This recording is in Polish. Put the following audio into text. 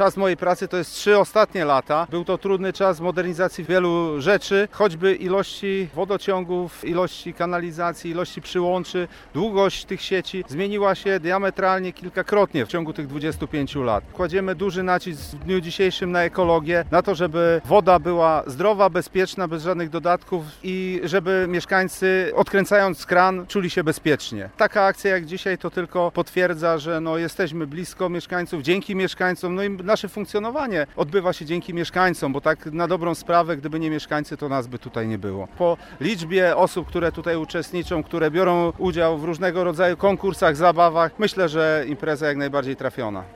Czas mojej pracy to jest 3 ostatnie lata. Był to trudny czas modernizacji wielu rzeczy, choćby ilości wodociągów, ilości kanalizacji, ilości przyłączy, długość tych sieci zmieniła się diametralnie kilkakrotnie w ciągu tych 25 lat. Kładziemy duży nacisk w dniu dzisiejszym na ekologię, na to, żeby woda była zdrowa, bezpieczna, bez żadnych dodatków i żeby mieszkańcy, odkręcając kran, czuli się bezpiecznie. Taka akcja jak dzisiaj to tylko potwierdza, że jesteśmy blisko mieszkańców, dzięki mieszkańcom, i nasze funkcjonowanie odbywa się dzięki mieszkańcom, bo tak na dobrą sprawę, gdyby nie mieszkańcy, to nas by tutaj nie było. Po liczbie osób, które tutaj uczestniczą, które biorą udział w różnego rodzaju konkursach, zabawach, myślę, że impreza jak najbardziej trafiona.